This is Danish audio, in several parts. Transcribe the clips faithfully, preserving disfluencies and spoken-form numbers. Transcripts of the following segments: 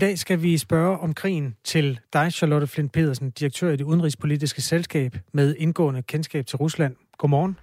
I dag skal vi spørge om krigen til dig, Charlotte Flindt Pedersen, direktør i Det Udenrigspolitiske Selskab med indgående kendskab til Rusland. Godmorgen.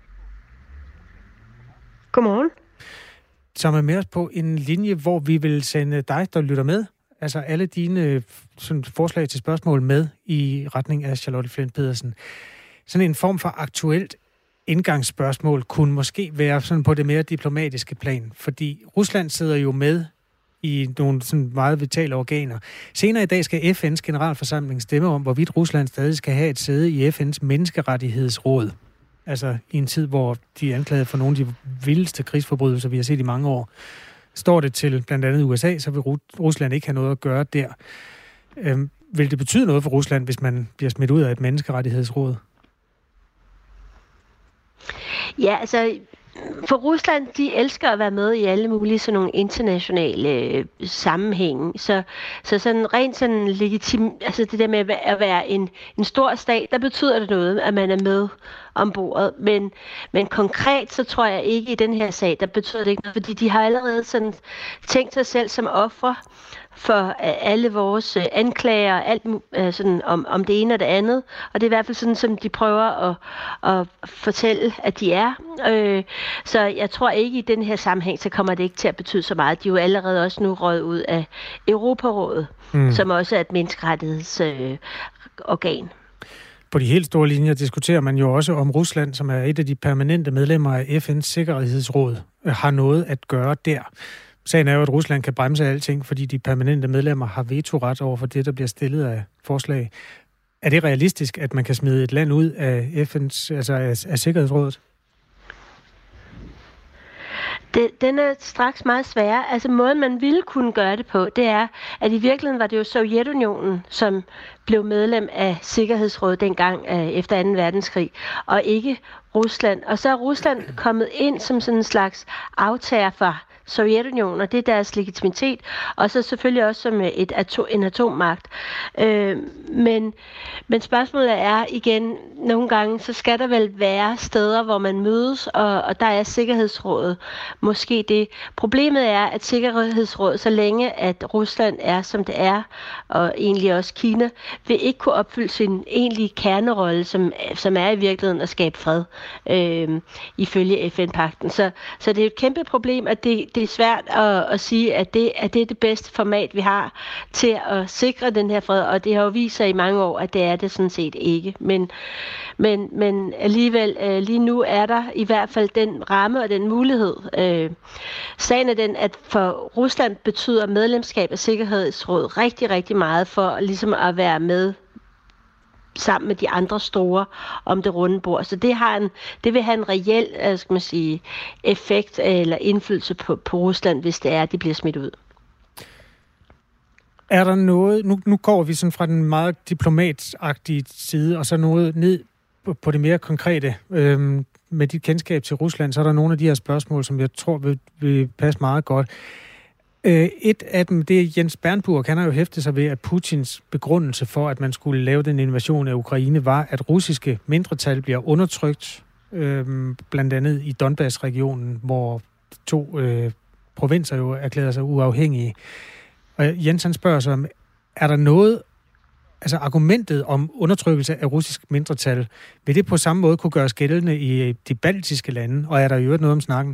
Godmorgen. Som er med os på en linje, hvor vi vil sende dig, der lytter med, altså alle dine sådan, forslag til spørgsmål med i retning af Charlotte Flindt Pedersen. Sådan en form for aktuelt indgangsspørgsmål kunne måske være sådan på det mere diplomatiske plan, fordi Rusland sidder jo med i nogle sådan meget vitale organer. Senere i dag skal F N's generalforsamling stemme om, hvorvidt Rusland stadig skal have et sæde i F N's menneskerettighedsråd. Altså i en tid, hvor de er anklaget for nogle af de vildeste krigsforbrydelser, vi har set i mange år. Står det til blandt andet U S A, så vil Rusland ikke have noget at gøre der. Øhm, vil det betyde noget for Rusland, hvis man bliver smidt ud af et menneskerettighedsråd? Ja, altså for Rusland, de elsker at være med i alle mulige sådan nogle internationale øh, sammenhænge. Så, så sådan rent sådan legitim, altså det der med at være en, en stor stat, der betyder det noget, at man er med om bordet. Men, men konkret, så tror jeg ikke i den her sag, der betyder det ikke noget, fordi de har allerede sådan tænkt sig selv som ofre for alle vores anklager, alt sådan om, om det ene og det andet. Og det er i hvert fald sådan, som de prøver at, at fortælle, at de er. Øh, så jeg tror ikke i den her sammenhæng, så kommer det ikke til at betyde så meget. De er jo allerede også nu røget ud af Europarådet, mm. som også er et menneskerettighedsorgan. Øh, På de helt store linjer diskuterer man jo også om Rusland, som er et af de permanente medlemmer af F N's Sikkerhedsråd, har noget at gøre der. Sagen er jo, at Rusland kan bremse alting, fordi de permanente medlemmer har vetoret over for det, der bliver stillet af forslag. Er det realistisk, at man kan smide et land ud af F N's, altså af, af Sikkerhedsrådet? Det, den er straks meget sværere. Altså måden, man ville kunne gøre det på, det er, at i virkeligheden var det jo Sovjetunionen, som blev medlem af Sikkerhedsrådet dengang øh, efter anden verdenskrig, og ikke Rusland. Og så er Rusland kommet ind som sådan en slags aftager fra Sovjetunionen, og det er deres legitimitet, og så selvfølgelig også som et atom, en atommagt. Øh, men, men spørgsmålet er igen, nogle gange, så skal der vel være steder, hvor man mødes, og, og der er Sikkerhedsrådet måske det. Problemet er, at Sikkerhedsrådet, så længe at Rusland er, som det er, og egentlig også Kina, vil ikke kunne opfylde sin egentlige kernerolle, som, som er i virkeligheden at skabe fred, øh, ifølge F N-pagten. Så, så det er et kæmpe problem, at det Det er svært at, at sige, at det, at det er det bedste format, vi har til at sikre den her fred, og det har jo vist sig i mange år, at det er det sådan set ikke. Men, men, men alligevel, lige nu er der i hvert fald den ramme og den mulighed. Sagen er den, at for Rusland betyder medlemskab af Sikkerhedsrådet rigtig, rigtig meget for ligesom at være med sammen med de andre store om det runde bord. Så det, har en, det vil have en reel, skal man sige, effekt eller indflydelse på, på Rusland, hvis det er, at de bliver smidt ud. Er der noget, nu, nu går vi sådan fra den meget diplomatagtige side, og så noget ned på, på det mere konkrete. Øhm, med dit kendskab til Rusland, så er der nogle af de her spørgsmål, som jeg tror vil, vil passe meget godt. Et af dem, det er Jens Bernburg. Han har jo hæftet sig ved, at Putins begrundelse for, at man skulle lave den invasion af Ukraine, var, at russiske mindretal bliver undertrykt, øh, blandt andet i Donbass-regionen, hvor to øh, provinser jo erklærer sig uafhængige. Og Jens han spørger sig, er der noget, altså argumentet om undertrykkelse af russisk mindretal, vil det på samme måde kunne gøres gældende i de baltiske lande, og er der i øvrigt noget om snakken?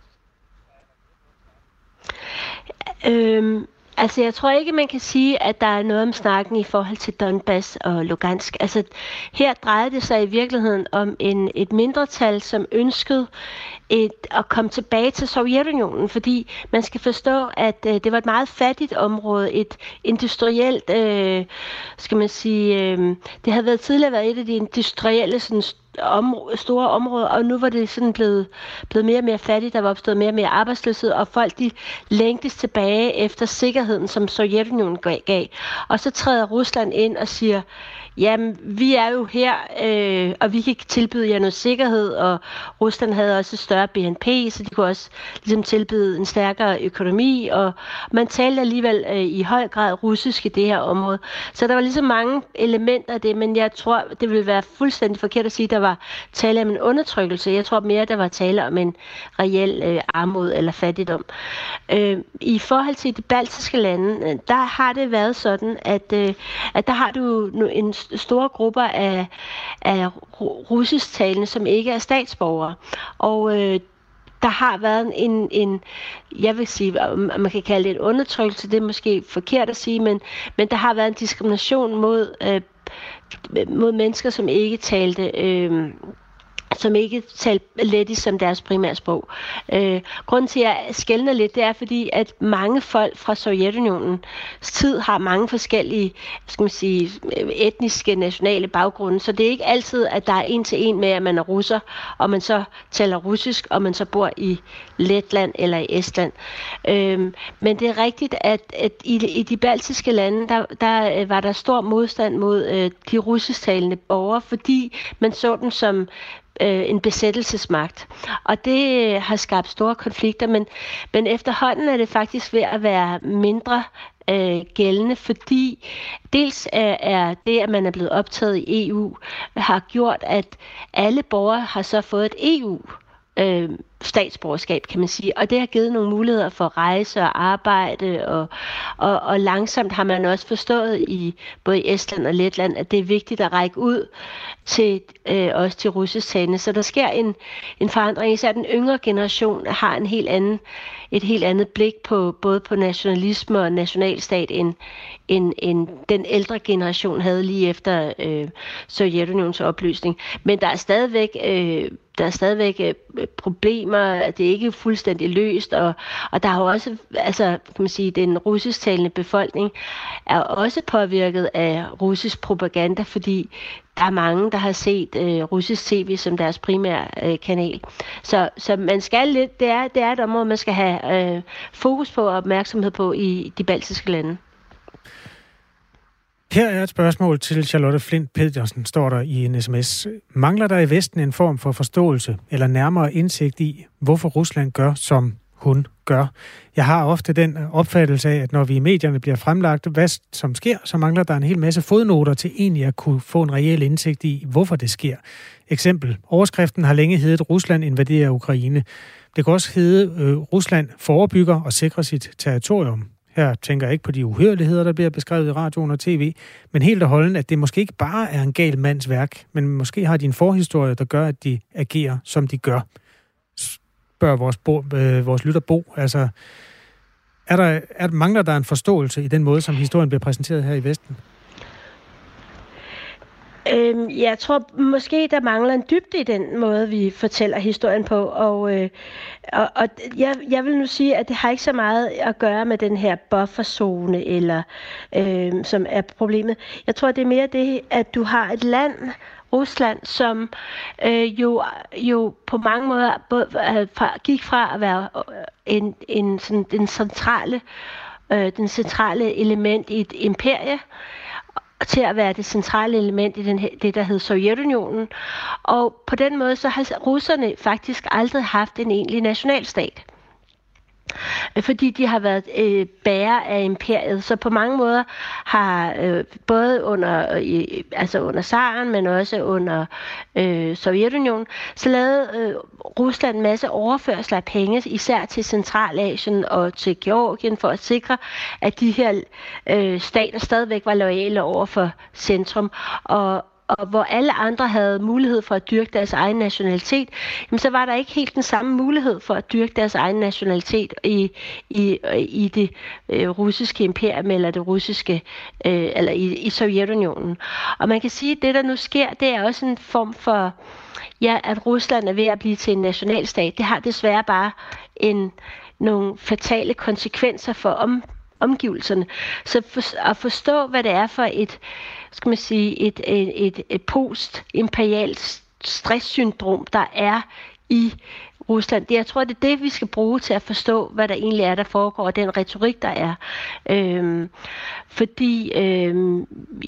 Øhm, altså jeg tror ikke, man kan sige, at der er noget om snakken i forhold til Donbass og Lugansk. Altså her drejede det sig i virkeligheden om en, et mindretal, som ønskede et, at komme tilbage til Sovjetunionen, fordi man skal forstå, at øh, det var et meget fattigt område, et industrielt, øh, skal man sige, øh, det havde været tidligere været et af de industrielle sådan, Om, store områder, og nu var det sådan blevet, blevet mere og mere fattigt, der var opstået mere og mere arbejdsløshed, og folk de længtes tilbage efter sikkerheden, som Sovjetunionen gav. Og så træder Rusland ind og siger, jamen, vi er jo her, øh, og vi kan tilbyde jer noget sikkerhed, og Rusland havde også et større B N P, så de kunne også ligesom tilbyde en stærkere økonomi, og man talte alligevel øh, i høj grad russisk i det her område. Så der var ligesom mange elementer af det, men jeg tror, det ville være fuldstændig forkert at sige, at der var tale om en undertrykkelse. Jeg tror mere, der var tale om en reel øh, armod eller fattigdom. Øh, I forhold til de baltiske lande, der har det været sådan, at, øh, at der har du en store grupper af, af russisktalende, som ikke er statsborgere. Og øh, der har været en, en, jeg vil sige, man kan kalde det en undertrykkelse, det er måske forkert at sige, men, men der har været en diskrimination mod, øh, mod mennesker, som ikke talte... Øh, som ikke talte lettisk som deres primærsprog. Øh, grunden til, at jeg skelner lidt, det er fordi, at mange folk fra Sovjetunionens tid har mange forskellige, skal man sige, etniske, nationale baggrunde, så det er ikke altid, at der er en til en med, at man er russer, og man så taler russisk, og man så bor i Letland eller i Estland. Øh, men det er rigtigt, at, at i, i de baltiske lande, der, der var der stor modstand mod øh, de russisktalende borgere, fordi man så dem som en besættelsesmagt. Og det har skabt store konflikter, men, men efterhånden er det faktisk ved at være mindre øh, gældende, fordi dels er, er det, at man er blevet optaget i E U, har gjort, at alle borgere har så fået et E U øh, statsborgerskab, kan man sige. Og det har givet nogle muligheder for rejse og arbejde, og, og, og langsomt har man også forstået i både i Estland og Letland, at det er vigtigt at række ud til øh, også til russisktalende. Så der sker en, en forandring, især den yngre generation har en helt anden, et helt andet blik på både på nationalisme og nationalstat, end, end, end den ældre generation havde lige efter øh, Sovjetunionens opløsning. Men der er stadigvæk, øh, der er stadigvæk øh, problemer, det er ikke fuldstændig løst, og, og der har også, altså, kan man sige, den russisktalende befolkning er også påvirket af russisk propaganda, fordi der er mange, der har set øh, russisk tv som deres primære øh, kanal. Så, så man skal lidt, det er, det er et område, man skal have øh, fokus på og opmærksomhed på i de baltiske lande. Her er et spørgsmål til Charlotte Flindt Pedersen, står der i en sms. Mangler der i Vesten en form for forståelse eller nærmere indsigt i, hvorfor Rusland gør, som hun gør? Jeg har ofte den opfattelse af, at når vi i medierne bliver fremlagt, hvad som sker, så mangler der en hel masse fodnoter til egentlig at kunne få en reel indsigt i, hvorfor det sker. Eksempel. Overskriften har længe heddet Rusland invaderer Ukraine. Det kan også hedde øh, Rusland forebygger og sikrer sit territorium. Her tænker jeg ikke på de uhørligheder, der bliver beskrevet i radioen og tv, men helt og holdent, at det måske ikke bare er en gal mands værk, men måske har de en forhistorie, der gør, at de agerer, som de gør. Spørger vores, bo, øh, vores lytter Bo. Altså, er der, er, mangler der en forståelse i den måde, som historien bliver præsenteret her i Vesten? Øhm, jeg tror måske, der mangler en dybde i den måde, vi fortæller historien på. Og, øh, og, og jeg, jeg vil nu sige, at det har ikke så meget at gøre med den her bufferzone, eller, øh, som er problemet. Jeg tror, det er mere det, at du har et land, Rusland, som øh, jo, jo på mange måder både, øh, fra, gik fra at være en, en, sådan, den, centrale, øh, den centrale element i et imperie, til at være det centrale element i den, det, der hed Sovjetunionen. Og på den måde, så har russerne faktisk aldrig haft en egentlig nationalstat. Fordi de har været øh, bærer af imperiet, så på mange måder har øh, både under, øh, altså under zaren, men også under øh, Sovjetunionen, så lavede øh, Rusland en masse overførsler af penge, især til Centralasien og til Georgien, for at sikre, at de her øh, stater stadigvæk var loyale over for centrum. Og og hvor alle andre havde mulighed for at dyrke deres egen nationalitet, jamen så var der ikke helt den samme mulighed for at dyrke deres egen nationalitet i, i, i det øh, russiske imperium eller det russiske, øh, eller i, i Sovjetunionen. Og man kan sige, at det, der nu sker, det er også en form for, ja, at Rusland er ved at blive til en nationalstat. Det har desværre bare en, nogle fatale konsekvenser for om, omgivelserne. Så for, at forstå, hvad det er for et, skal man sige, et, et, et, et post-imperialt stresssyndrom, der er i Rusland. Det, jeg tror, det er det, vi skal bruge til at forstå, hvad der egentlig er, der foregår, og den retorik, der er. Øhm, fordi, øhm,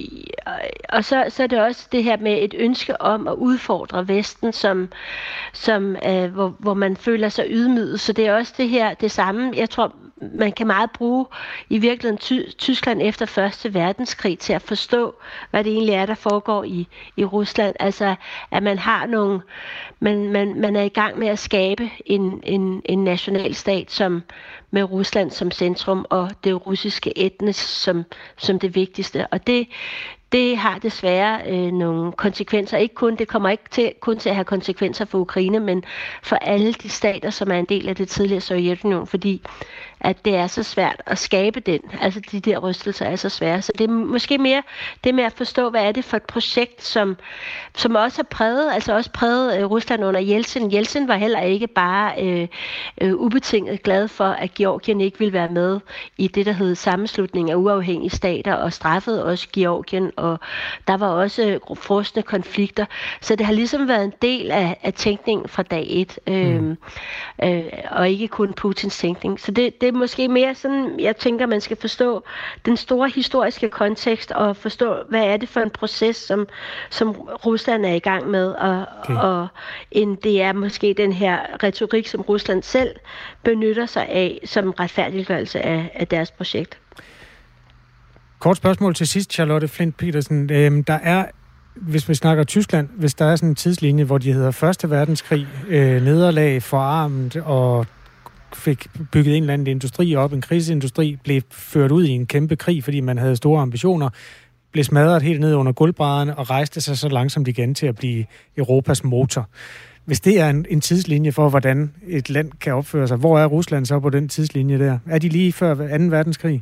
og så, så er det også det her med et ønske om at udfordre Vesten, som, som, øh, hvor, hvor man føler sig ydmyget. Så det er også det her, det samme. Jeg tror, man kan meget bruge i virkeligheden Ty- Tyskland efter første verdenskrig til at forstå, hvad det egentlig er, der foregår i, i Rusland. Altså, at man har nogle, man, man, man er i gang med at skabe en, en, en nationalstat, som med Rusland som centrum og det russiske etnis som, som det vigtigste. Og det, det har desværre øh, nogle konsekvenser. Ikke kun, det kommer ikke til, kun til at have konsekvenser for Ukraine, men for alle de stater, som er en del af det tidligere Sovjetunion, fordi at det er så svært at skabe den. Altså de der rystelser er så svære. Så det er måske mere det med at forstå, hvad er det for et projekt, som, som også har præget, altså også præget øh, Rusland under Jeltsin. Jeltsin var heller ikke bare øh, øh, ubetinget glad for, at Georgien ikke ville være med i det, der hed sammenslutning af uafhængige stater, og straffede også Georgien, og der var også frosne konflikter. Så det har ligesom været en del af, af tænkningen fra dag et, øh, mm. øh, og ikke kun Putins tænkning. Så det, det er måske mere sådan, jeg tænker, man skal forstå den store historiske kontekst, og forstå, hvad er det for en proces, som, som Rusland er i gang med, og, okay. og end det er måske den her retorik, som Rusland selv benytter sig af, som retfærdiggørelse af, af deres projekt. Kort spørgsmål til sidst, Charlotte Flint Petersen. Øhm, der er, hvis vi snakker Tyskland, hvis der er sådan en tidslinje, hvor de hedder Første Verdenskrig, øh, nederlag, forarmet og fik bygget en eller anden industri op, en krigsindustri, blev ført ud i en kæmpe krig, fordi man havde store ambitioner, blev smadret helt ned under gulvbrædderne og rejste sig så langsomt igen til at blive Europas motor. Hvis det er en, en tidslinje for, hvordan et land kan opføre sig, hvor er Rusland så på den tidslinje der? Er de lige før anden verdenskrig?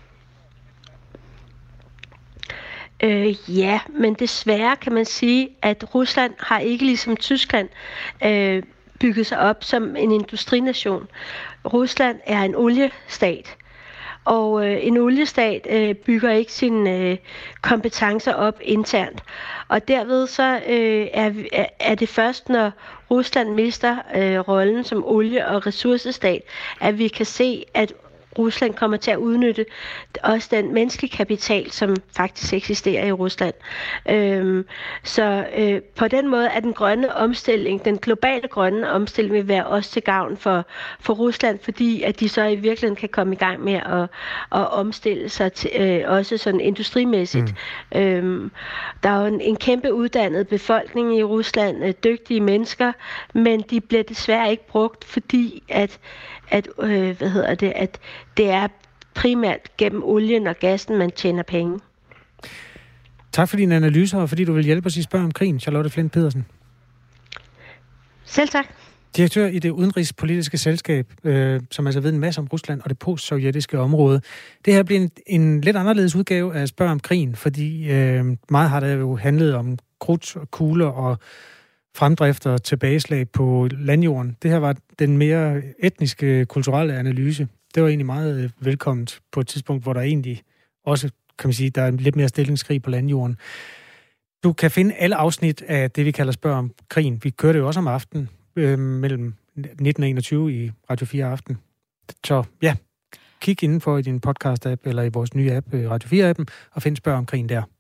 Øh, ja, men desværre kan man sige, at Rusland har ikke ligesom Tyskland øh, bygget sig op som en industrination. Rusland er en oliestat, og øh, en oliestat øh, bygger ikke sine øh, kompetencer op internt. Og derved så øh, er, er det først, når Rusland mister øh, rollen som olie- og ressourcestat, at vi kan se, at Rusland kommer til at udnytte også den menneskelige kapital, som faktisk eksisterer i Rusland. Øhm, så øh, på den måde er den grønne omstilling, den globale grønne omstilling, vil være også til gavn for, for Rusland, fordi at de så i virkeligheden kan komme i gang med at, at omstille sig til, øh, også sådan industrimæssigt. Mm. Øhm, der er jo en, en kæmpe uddannet befolkning i Rusland, øh, dygtige mennesker, men de bliver desværre ikke brugt, fordi at at, øh, hvad hedder det, at det er primært gennem olien og gassen, man tjener penge. Tak for dine analyser, og fordi du vil hjælpe os i Spørg om krigen, Charlotte Flint Petersen. Selv tak. Direktør i det udenrigspolitiske selskab, øh, som altså ved en masse om Rusland og det postsovjetiske område. Det her bliver en, en lidt anderledes udgave af Spørg om krigen, fordi øh, meget har det jo handlet om krudt og kugler og fremdrift og tilbageslag på landjorden. Det her var den mere etniske, kulturelle analyse. Det var egentlig meget velkomment på et tidspunkt, hvor der egentlig også, kan man sige, der er lidt mere stillingskrig på landjorden. Du kan finde alle afsnit af det, vi kalder Spørg om krigen. Vi kører det jo også om aftenen øh, mellem nitten og enogtyve i Radio fire Aften. Så ja, kig indenfor i din podcast-app eller i vores nye app, Radio fire-appen, og find Spørg om krigen der.